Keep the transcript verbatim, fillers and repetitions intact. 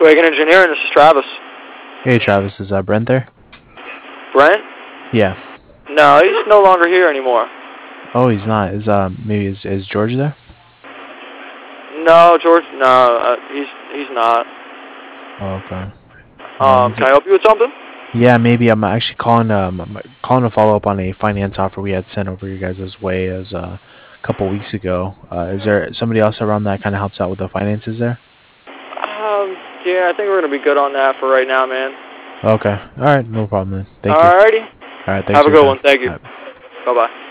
Wagon Engineering, this is Travis. Hey Travis, is uh, Brent there? Brent? Yeah. No, he's no longer here anymore. Oh, he's not. Is uh maybe is is George there? No, George. No, uh, he's he's not. Oh, okay. Um, Um, is can I it, help you with something? yeah, maybe I'm actually calling um I'm calling to follow up on a finance offer we had sent over your guys' way as uh, a couple weeks ago. Uh, is there somebody else around that kind of helps out with the finances there? Um, yeah, I think we're gonna be good on that for right now, man. Okay. All right. No problem then. Thank you. Alrighty. All right. Thanks Have for a your good time. one. Thank you. All right. Bye bye.